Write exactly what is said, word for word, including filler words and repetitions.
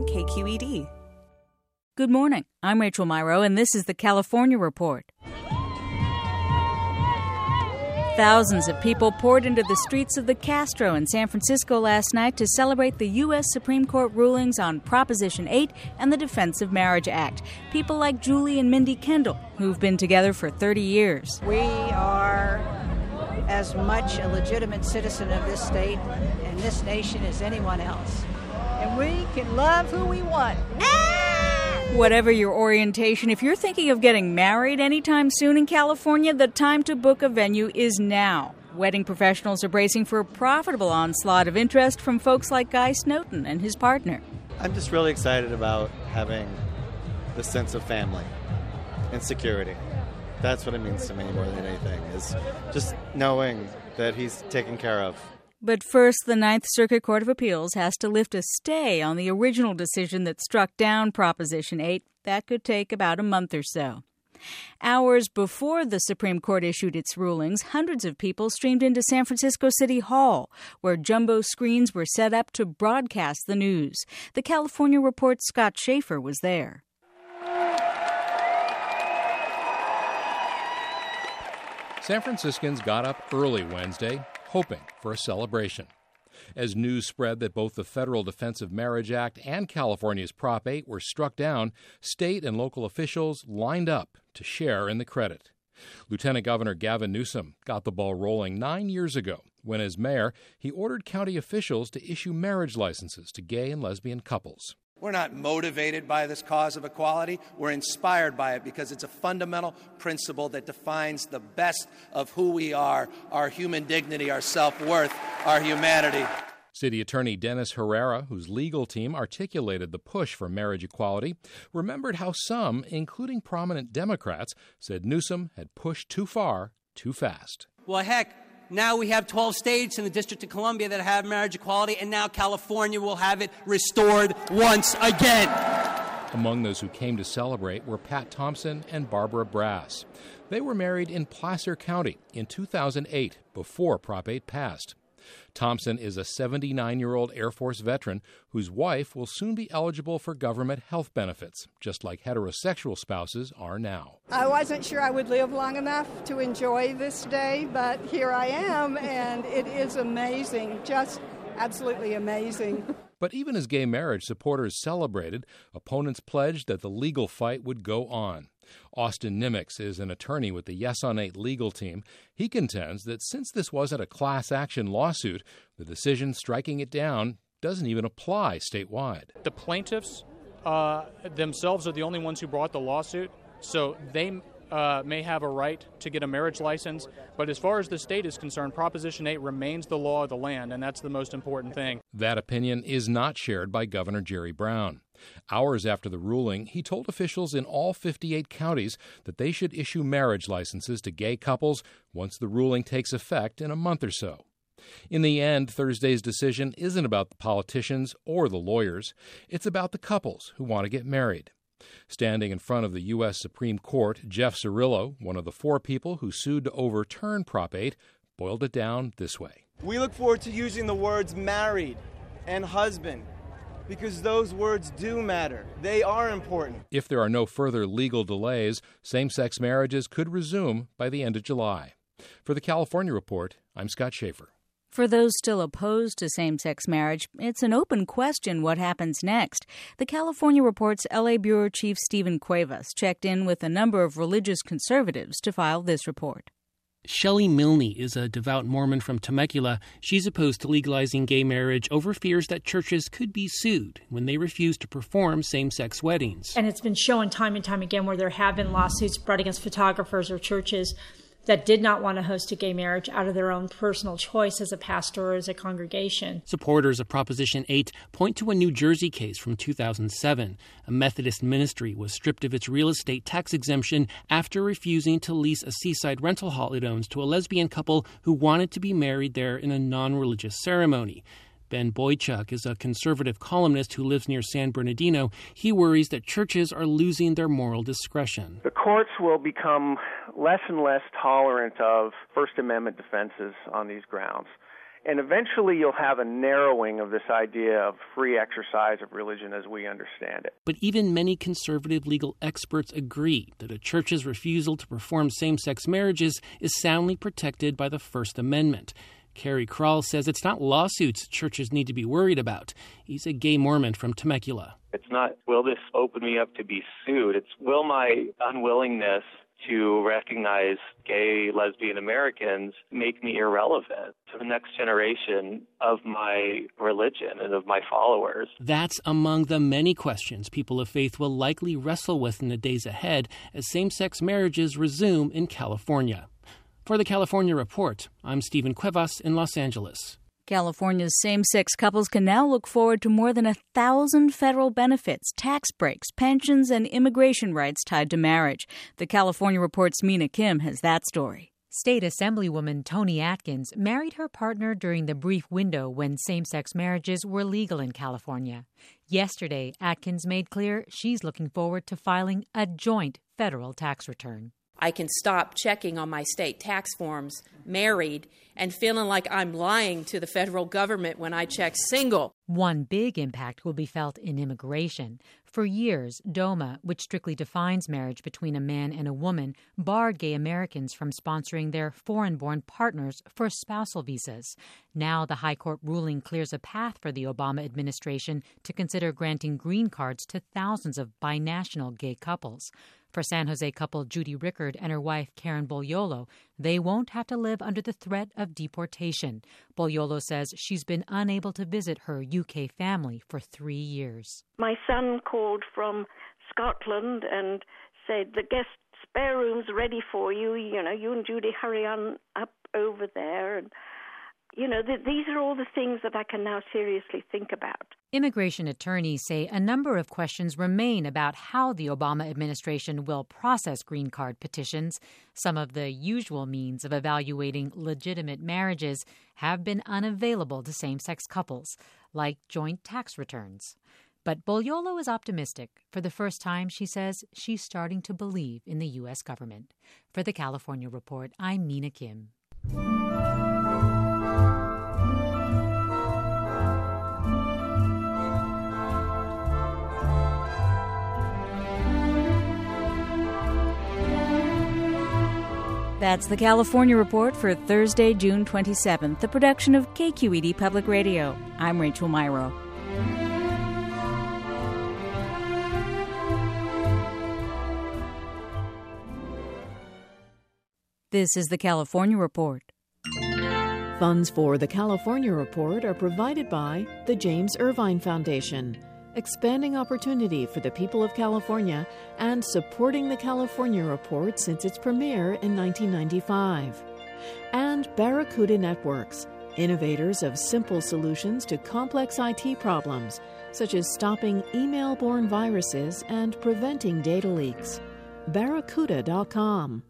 K Q E D. Good morning. I'm Rachel Myrow, and this is the California Report. Thousands of people poured into the streets of the Castro in San Francisco last night to celebrate the U S Supreme Court rulings on Proposition eight and the Defense of Marriage Act. People like Julie and Mindy Kendall, who've been together for thirty years. We are as much a legitimate citizen of this state and this nation as anyone else. And we can love who we want. Whatever your orientation, if you're thinking of getting married anytime soon in California, the time to book a venue is now. Wedding professionals are bracing for a profitable onslaught of interest from folks like Guy Snowden and his partner. I'm just really excited about having the sense of family and security. That's what it means to me more than anything, is just knowing that he's taken care of. But first, the Ninth Circuit Court of Appeals has to lift a stay on the original decision that struck down Proposition eight. That could take about a month or so. Hours before the Supreme Court issued its rulings, hundreds of people streamed into San Francisco City Hall, where jumbo screens were set up to broadcast the news. The California Report's Scott Schaefer was there. San Franciscans got up early Wednesday, hoping for a celebration. As news spread that both the Federal Defense of Marriage Act and California's Prop eight were struck down, state and local officials lined up to share in the credit. Lieutenant Governor Gavin Newsom got the ball rolling nine years ago when, as mayor, he ordered county officials to issue marriage licenses to gay and lesbian couples. We're not motivated by this cause of equality. We're inspired by it because it's a fundamental principle that defines the best of who we are, our human dignity, our self-worth, our humanity. City Attorney Dennis Herrera, whose legal team articulated the push for marriage equality, remembered how some, including prominent Democrats, said Newsom had pushed too far, too fast. Well, heck, now we have twelve states in the District of Columbia that have marriage equality, and now California will have it restored once again. Among those who came to celebrate were Pat Thompson and Barbara Brass. They were married in Placer County in two thousand eight, before Prop eight passed. Thompson is a seventy-nine-year-old Air Force veteran whose wife will soon be eligible for government health benefits, just like heterosexual spouses are now. I wasn't sure I would live long enough to enjoy this day, but here I am, and it is amazing, just absolutely amazing. But even as gay marriage supporters celebrated, opponents pledged that the legal fight would go on. Austin Nimitz is an attorney with the Yes on eight legal team. He contends that since this wasn't a class action lawsuit, the decision striking it down doesn't even apply statewide. The plaintiffs uh, themselves are the only ones who brought the lawsuit, so they uh, may have a right to get a marriage license. But as far as the state is concerned, Proposition eight remains the law of the land, and that's the most important thing. That opinion is not shared by Governor Jerry Brown. Hours after the ruling, he told officials in all fifty-eight counties that they should issue marriage licenses to gay couples once the ruling takes effect in a month or so. In the end, Thursday's decision isn't about the politicians or the lawyers. It's about the couples who want to get married. Standing in front of the U S Supreme Court, Jeff Cirillo, one of the four people who sued to overturn Prop eight, boiled it down this way. We look forward to using the words married and husband, because those words do matter. They are important. If there are no further legal delays, same-sex marriages could resume by the end of July. For the California Report, I'm Scott Schaefer. For those still opposed to same-sex marriage, it's an open question what happens next. The California Report's L A Bureau Chief Stephen Cuevas checked in with a number of religious conservatives to file this report. Shelley Milne is a devout Mormon from Temecula. She's opposed to legalizing gay marriage over fears that churches could be sued when they refuse to perform same-sex weddings. And it's been shown time and time again where there have been lawsuits brought against photographers or churches that did not want to host a gay marriage out of their own personal choice as a pastor or as a congregation. Supporters of Proposition eight point to a New Jersey case from two thousand seven. A Methodist ministry was stripped of its real estate tax exemption after refusing to lease a seaside rental hall it owns to a lesbian couple who wanted to be married there in a non-religious ceremony. Ben Boychuk is a conservative columnist who lives near San Bernardino. He worries that churches are losing their moral discretion. The courts will become less and less tolerant of First Amendment defenses on these grounds. And eventually you'll have a narrowing of this idea of free exercise of religion as we understand it. But even many conservative legal experts agree that a church's refusal to perform same-sex marriages is soundly protected by the First Amendment. Kerry Krall says it's not lawsuits churches need to be worried about. He's a gay Mormon from Temecula. It's not, will this open me up to be sued? It's, will my unwillingness to recognize gay, lesbian Americans make me irrelevant to the next generation of my religion and of my followers? That's among the many questions people of faith will likely wrestle with in the days ahead as same-sex marriages resume in California. For the California Report, I'm Stephen Cuevas in Los Angeles. California's same-sex couples can now look forward to more than a thousand federal benefits, tax breaks, pensions, and immigration rights tied to marriage. The California Report's Mina Kim has that story. State Assemblywoman Toni Atkins married her partner during the brief window when same-sex marriages were legal in California. Yesterday, Atkins made clear she's looking forward to filing a joint federal tax return. I can stop checking on my state tax forms married and feeling like I'm lying to the federal government when I check single. One big impact will be felt in immigration. For years, DOMA, which strictly defines marriage between a man and a woman, barred gay Americans from sponsoring their foreign-born partners for spousal visas. Now the High Court ruling clears a path for the Obama administration to consider granting green cards to thousands of binational gay couples. For San Jose couple Judy Rickard and her wife Karen Bogliolo, they won't have to live under the threat of deportation. Bogliolo says she's been unable to visit her U K family for three years. My son called from Scotland and said, the guest spare room's ready for you. You know, you and Judy hurry on up over there. And, you know, th- these are all the things that I can now seriously think about. Immigration attorneys say a number of questions remain about how the Obama administration will process green card petitions. Some of the usual means of evaluating legitimate marriages have been unavailable to same-sex couples, like joint tax returns. But Bogliolo is optimistic. For the first time, she says she's starting to believe in the U S government. For the California Report, I'm Mina Kim. That's the California Report for Thursday, June twenty-seventh, the production of K Q E D Public Radio. I'm Rachel Myrow. This is the California Report. Funds for the California Report are provided by the James Irvine Foundation, expanding opportunity for the people of California and supporting the California Report since its premiere in nineteen ninety-five. And Barracuda Networks, innovators of simple solutions to complex I T problems, such as stopping email-borne viruses and preventing data leaks. barracuda dot com.